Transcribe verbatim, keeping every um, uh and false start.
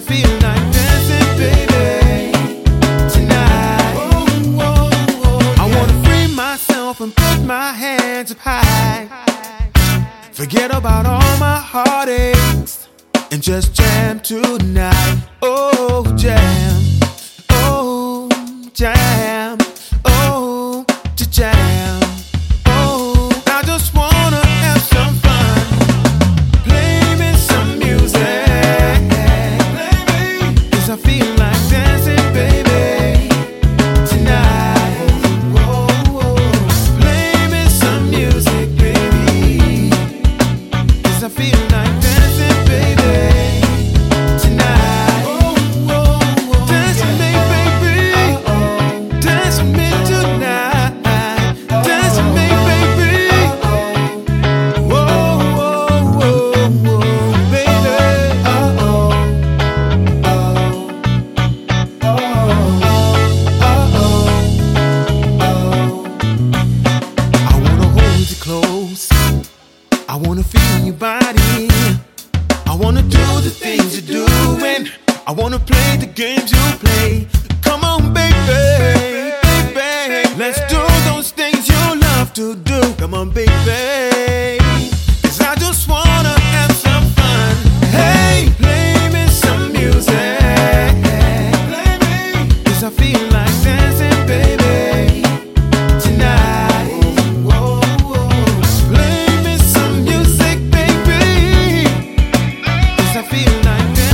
feel like dancing, baby, tonight. Oh, oh, oh, I wanna free myself and put my hands up high. Forget about all my heartaches and just jam tonight. Oh, jam, oh, jam, oh, to jam. Oh, I just wanna have some fun. Play me some music, baby, 'cause I feel like dancing, baby, tonight. Oh, oh, play me some music, baby, 'cause I feel like dancing, baby, tonight. Oh, oh, oh, dance with me, baby. Dance with me tonight. Dance with me, baby. Whoa, whoa, whoa, whoa, baby. Uh oh, oh, oh, oh, oh. I wanna hold you close. I wanna feel your body. I wanna do the things you're doing. I wanna play the games you play. Come on, baby, baby. Let's do those things you love to do. Come on, baby. 'Cause I just wanna have some fun. Hey, play me some music. Play me. 'Cause I feel like dancing, baby, tonight. Whoa, whoa. Play me some music, baby. 'Cause I feel like dancing.